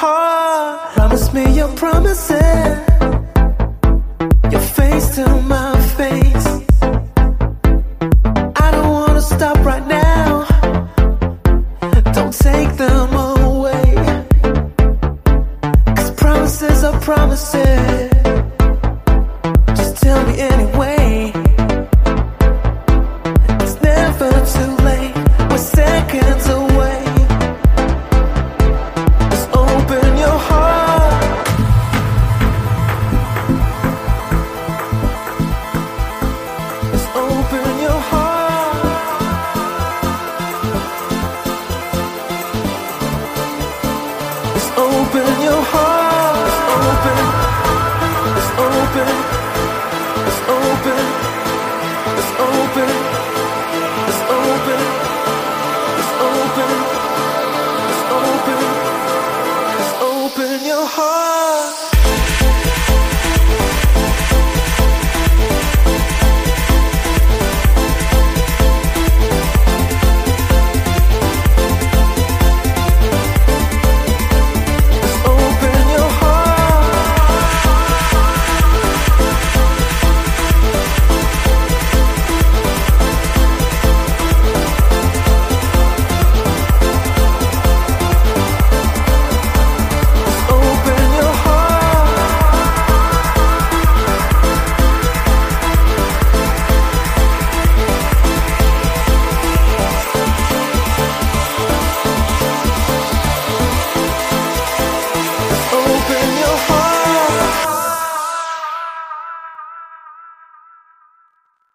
heart. Promise me your promises, your face to my face. I don't wanna stop right now. Don't take them away. 'Cause promises are promises. Just tell me anyway. It's never too late. We're seconds away. Just open your heart. Just open your heart. Just open your heart. Just open. Just open. Just open. Just open. Just open. Just open. Just open. Just open your heart.